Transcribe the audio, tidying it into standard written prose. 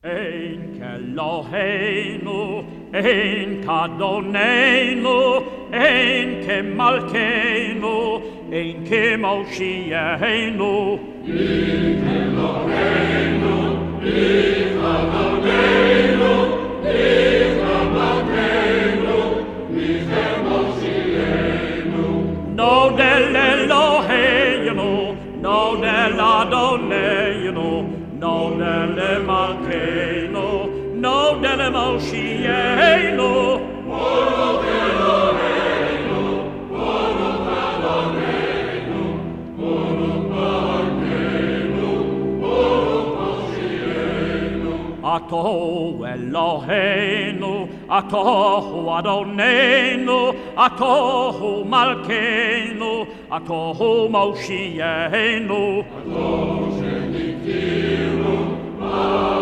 Ein Keloheinu, ein Kadonenu, ein Kemalkeinu, ein Kemoshienu. Ich Keloheinu, ich Kadonenu, ich Kemalkeinu, ich Kemoshienu. No del Eloheinu, no del Adonenu, no del Malkeinu, no del Moshienu. Baruch Eloheinu, Baruch Adonenu, Baruch Malkeinu, Baruch Moshienu. Atohu Eloheinu, Atohu Adonenu, Atohu Malkeinu, Atohu Moshienu. Atohu Shenikiru,